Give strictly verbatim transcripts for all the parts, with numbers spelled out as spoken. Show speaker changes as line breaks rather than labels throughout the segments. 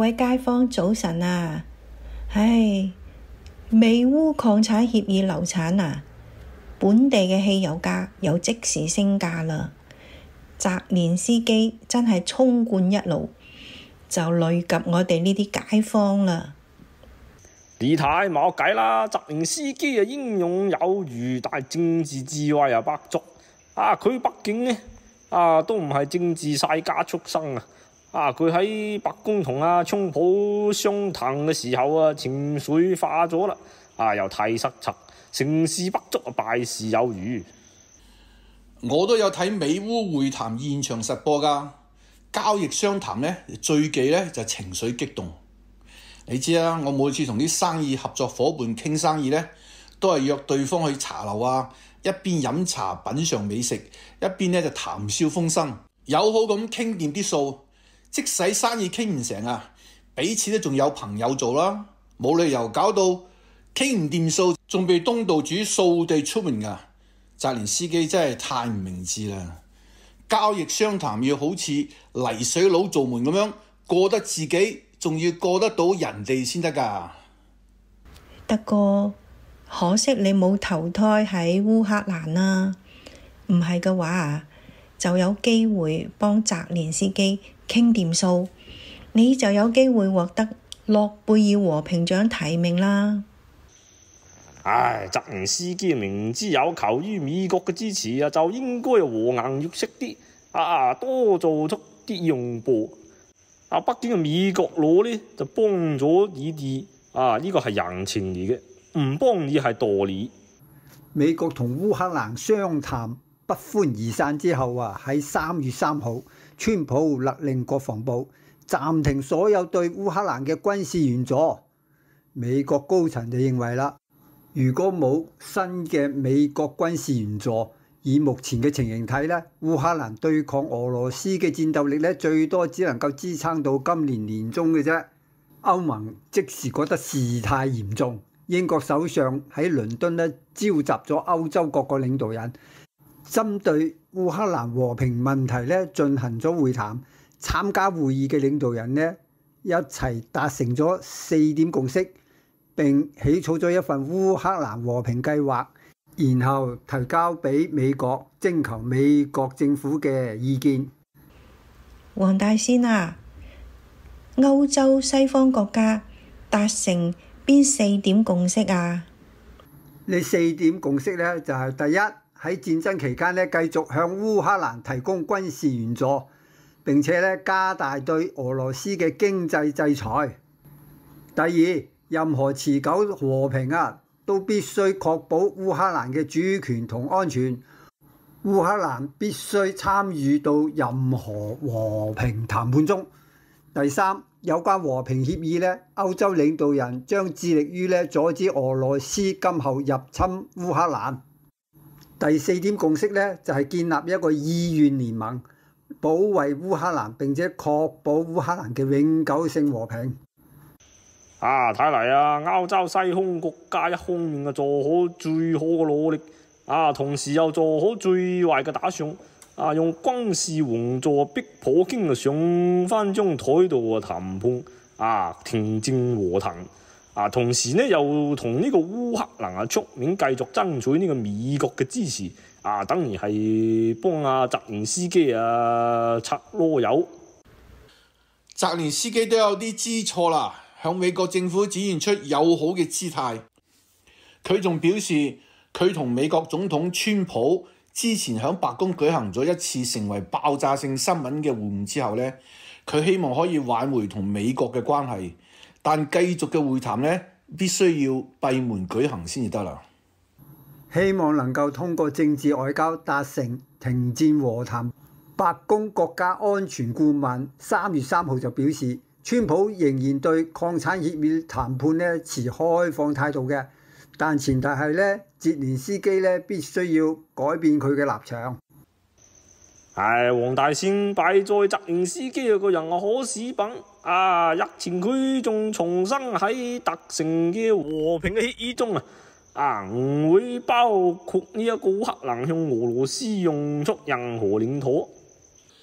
位街坊早晨啊！唉，美烏礦產協議流產啊，本地嘅汽油價又即時升價啦。澤連斯基真係衝冠一怒，就累及我哋呢啲街坊啦。
李太冇計啦，澤連斯基啊英勇有餘，但係政治智慧又不足啊！佢畢竟呢啊都唔係政治世家出身啊！啊，佢喺白宮同阿川普相談嘅時候啊，情緒化咗啦，啊又太失策，成事不足啊，敗事有餘。
我都有睇美烏會談現場實播㗎，交易商談呢，最忌呢就情緒激動。你知啊，我每次同啲生意合作夥伴傾生意呢，都係約對方去茶樓啊，一邊飲茶品嚐美食，一邊呢就談笑風生，友好咁傾掂啲數。即使生意傾唔成啊，彼此都仲有朋友做啦，冇理由搞到傾唔掂數，仲被東道主掃地出門㗎。澤連斯基真係太唔明智啦！交易商談要好似泥水佬做門咁樣，過得自己，仲要過得到人哋先得㗎。
德哥，可惜你冇投胎喺烏克蘭啊！唔係嘅話啊，就有機會幫澤連斯基傾掂數，你就有機會獲得諾貝爾和平獎提名啦。
唉，澤連斯基明知有求於美國嘅支持啊，就應該和顏悅色啲啊，多做出啲讓步啊。畢竟美國佬呢就幫咗你哋啊，呢個係人情嚟嘅，唔幫你係道理。
美國同烏克蘭商談不歡而散之後啊，喺三月三號，川普勒令國防部暫停所有對烏克蘭嘅軍事援助。美國高層就認為啦，如果冇新嘅美國軍事援助，以目前嘅情形睇咧，烏克蘭對抗俄羅斯嘅戰鬥力咧，最多只能夠支撐到今年年中嘅啫。歐盟即時覺得事態嚴重，英國首相喺倫敦咧召集咗歐洲各個領導人，針對烏克蘭和平問題咧進行咗會談。參加會議嘅領導人呢，一齊達成咗四點共識，並起草咗一份烏克蘭和平計劃，然後提交俾美國，徵求美國政府嘅意見。
黃大仙啊，歐洲西方國家達成邊四點共識啊？
呢四點共識呢，就係第一，喺戰爭期間呢，繼續向烏克蘭提供軍事援助，並且呢加大對俄羅斯嘅經濟制裁。第二，任何持久和平啊，都必須確保烏克蘭嘅主權同安全。烏克蘭必須參與到任何和平談判中。第三，有關和平協議呢，歐洲領導人將致力於呢阻止俄羅斯今後入侵烏克蘭。第四點共識呢，就係建立一個意願聯盟，保衛烏克蘭，並且確保烏克蘭嘅永久性和平。
啊，睇嚟啊，歐洲西方國家一方面啊做好最好嘅努力，啊，同時又做好最壞嘅打算，啊，用軍事援助逼普京啊上翻張台度啊談判，啊，停戰和談，啊，同時呢又同呢個烏克蘭啊出面繼續爭取呢個美國嘅支持，啊，等於係幫阿澤連斯基啊拆囉柚。
澤連斯基都有啲知錯啦，向美國政府展現出友好嘅姿態。佢仲表示，佢同美國總統川普之前喺白宮舉行咗一次成為爆炸性新聞嘅會晤之後呢，佢希望可以挽回同美國嘅關係，但繼續嘅會談呢，必須要閉門舉行先至得啦。
希望能夠通過政治外交達成停戰和談。白宮國家安全顧問三月三號就表示，川普仍然對礦產協議談判呢持開放態度嘅，但前提係呢，澤連斯基呢必須要改變佢嘅立場。
唉，黃大仙擺在澤連斯基嗰個人啊，可屎品啊！日前佢仲重申喺達成嘅和平嘅協議中啊，啊唔會包括呢一個烏克蘭向俄羅斯用出任何領土。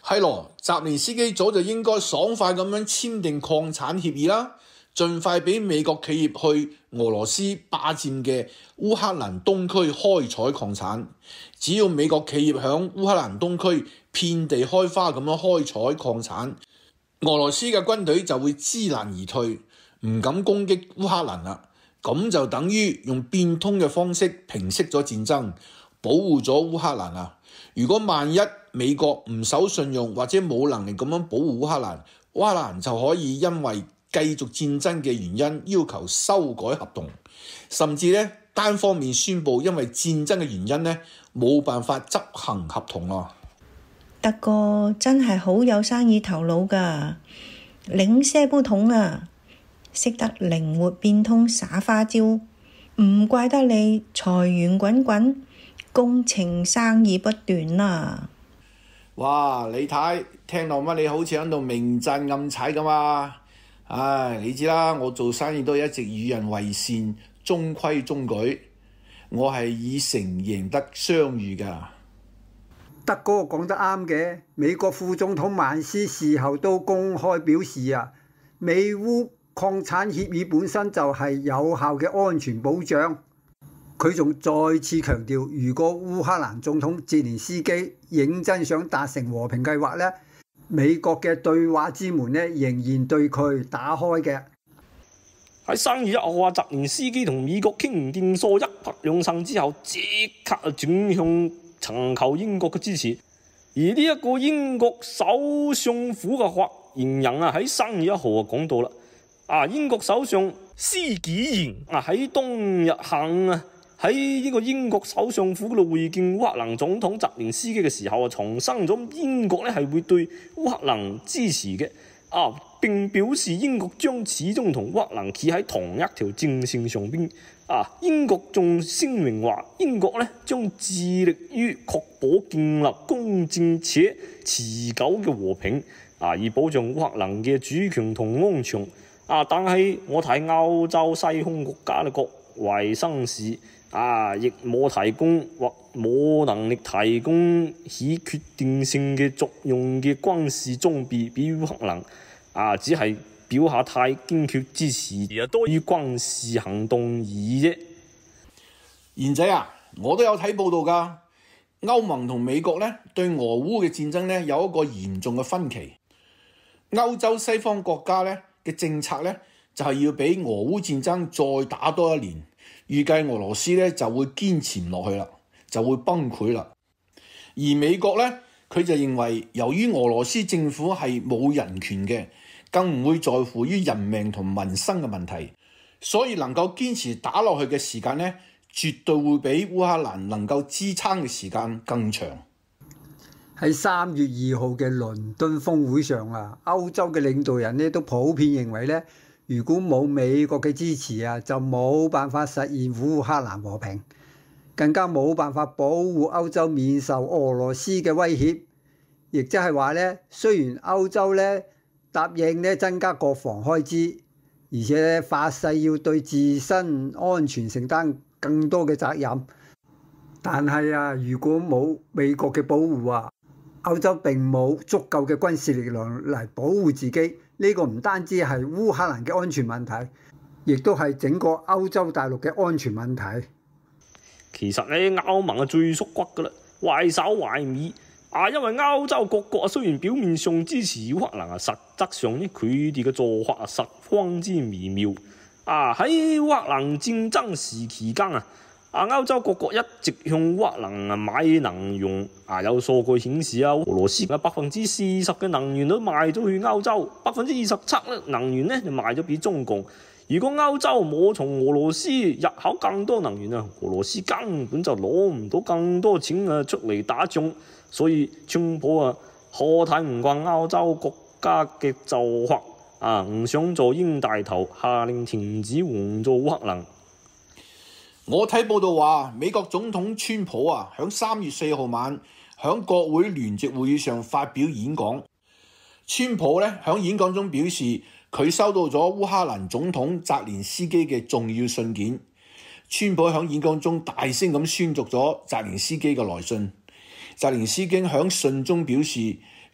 係咯，澤連斯基早就應該爽快咁樣簽訂礦產協議啦，盡快俾美國企業去俄羅斯霸佔嘅烏克蘭東區開採礦產。只要美國企業響烏克蘭東區遍地開花咁樣開採礦產，俄羅斯嘅軍隊就會知難而退，唔敢攻擊烏克蘭啦。咁就等於用變通嘅方式平息咗戰爭，保護咗烏克蘭啊！如果萬一美國唔守信用或者冇能力咁樣保護烏克蘭，烏克蘭就可以因為繼續戰爭嘅原因要求修改合同，甚至咧單方面宣佈因為戰爭嘅原因咧冇辦法執行合同咯。
德國真係好有生意頭腦㗎，領些不同啊，識得靈活變通耍花招，唔怪得你財源滾滾，工程生意不斷啦。
哇！李太聽落乜你好似喺度明讚暗踩咁啊！唉，你知啦，我做生意都一直與人為善，中規中矩，我係以誠贏得相遇㗎。
德哥講得啱嘅，美國副總統曼斯事後都公開表示啊，美烏礦產協議本身就係有效嘅安全保障。佢仲再次強調，如果烏克蘭總統澤連斯基認真想達成和平計劃呢，美國嘅對話之門呢仍然對佢打開嘅。
喺三月一號啊，澤連斯基同美國傾唔掂數，一拍兩散之後，即刻啊轉向尋求英國嘅支持。而呢一個英國首相府嘅發言人啊，喺三月一號啊講到啦，啊英國首相施紀賢啊喺當日下午啊。喺呢個英國首相府嗰度會見烏克蘭總統澤連斯基嘅時候啊，重申咗英國咧係會對烏克蘭支持嘅啊，並表示英國將始終同烏克蘭企喺同一條戰線上邊啊。英國仲聲明話，英國咧將致力於確保建立公正且持久嘅和平啊，以保障烏克蘭嘅主權同安全啊。但係我睇歐洲西方國家嘅國衛生事。啊！亦冇提供或冇能力提供起決定性嘅作用嘅軍事裝備俾烏克蘭，啊，只係表下太堅決支持而多於軍事行動而已啫。
賢仔啊，我都有睇報道㗎。歐盟同美國咧對俄烏嘅戰爭咧有一個嚴重嘅分歧。歐洲西方國家咧嘅政策咧就係要俾俄烏戰爭再打多一年。預計俄羅斯咧就會堅持唔落去啦，就會崩潰啦。而美國咧，佢就認為由於俄羅斯政府係冇人權嘅，更唔會在乎於人命同民生嘅問題，所以能夠堅持打落去嘅時間咧，絕對會比烏克蘭能夠支撐嘅時間更長。
喺三月二號嘅倫敦峰會上啊，歐洲嘅領導人咧都普遍認為咧，如果冇美國嘅支持啊，就冇辦法實現烏克蘭和平，更加冇辦法保護歐洲免受俄羅斯嘅威脅。亦即係話咧，雖然歐洲咧答應咧增加國防開支，而且咧發誓要對自身安全承擔更多嘅責任，但係啊，如果冇美國嘅保護啊，歐洲並冇足夠嘅軍事力量嚟保護自己。呢個唔單止係烏克蘭嘅安全問題，亦都係整個歐洲大陸嘅安全問題。
其實咧，歐盟係最縮骨噶啦，壞手壞尾啊！因為歐洲各國啊，雖然表面上支持烏克蘭啊，實質上咧佢哋嘅做法啊，十分之微妙啊！喺烏克蘭戰爭時期間啊，啊歐洲各國一直向烏克蘭啊買能源啊，有數據顯示啊，俄羅斯嘅百分之四十嘅能源都賣咗去歐洲，百分之二十七咧能源咧就賣咗俾中國。如果歐洲冇從俄羅斯入口更多能源啊，俄羅斯根本就攞唔到更多錢啊出嚟打仗。所以川普啊，可睇唔慣歐洲國家嘅做法啊，唔想做冤大頭，下令停止援助烏克蘭。
我睇報道話，美國總統川普啊，響三月四號晚響國會聯席會議上發表演講。川普咧響演講中表示，佢收到咗烏克蘭總統澤連斯基嘅重要信件。川普響演講中大聲咁宣讀咗澤連斯基嘅來信。澤連斯基響信中表示，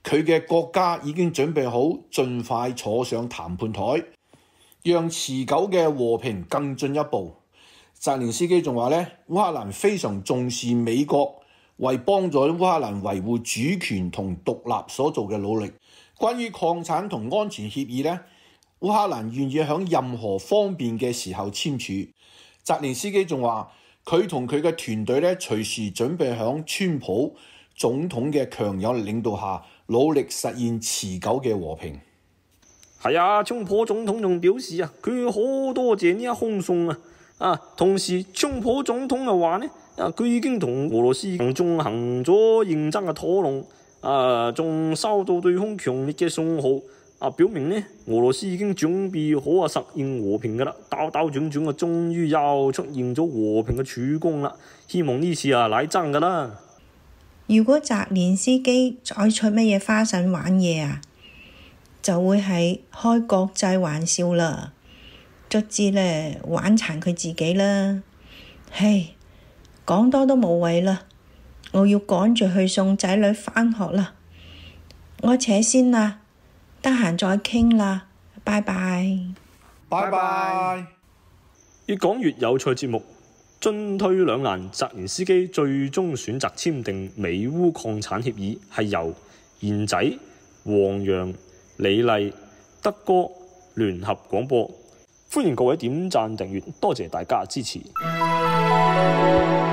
佢嘅國家已經準備好盡快坐上談判台，讓持久嘅和平更進一步。澤連斯基仲話咧，烏克蘭非常重視美國為幫助烏克蘭維護主權同獨立所做嘅努力。關於礦產同安全協議咧，烏克蘭願意喺任何方便嘅時候簽署。澤連斯基仲話，佢同佢嘅團隊咧，隨時準備喺川普總統嘅強有力領導下，努力實現持久嘅和平。
係啊，川普總統仲表示啊，佢好多謝呢一空送啊！啊，同時川普總統又話呢，啊佢已經同俄羅斯進行咗認真嘅討論，啊仲收到對方強烈嘅信號，啊表明呢俄羅斯已經準備好啊實現和平噶啦，兜兜轉轉啊，終於又出現咗和平嘅曙光啦！希望呢次啊乃真噶啦。
如果澤連斯基再出乜嘢花臣玩嘢啊，就會係開國際玩笑啦。卒之咧玩殘佢自己啦，唉，講多都無謂啦，我要趕住去送仔女返學啦，我扯先啦，得閒再傾啦，拜拜，
拜拜。
越講越有趣節目，進退兩難，澤連斯基最終選擇簽訂美烏礦產協議，係由賢仔、黃洋、李麗、德哥聯合廣播。歡迎各位點讚訂閱，多謝大家支持。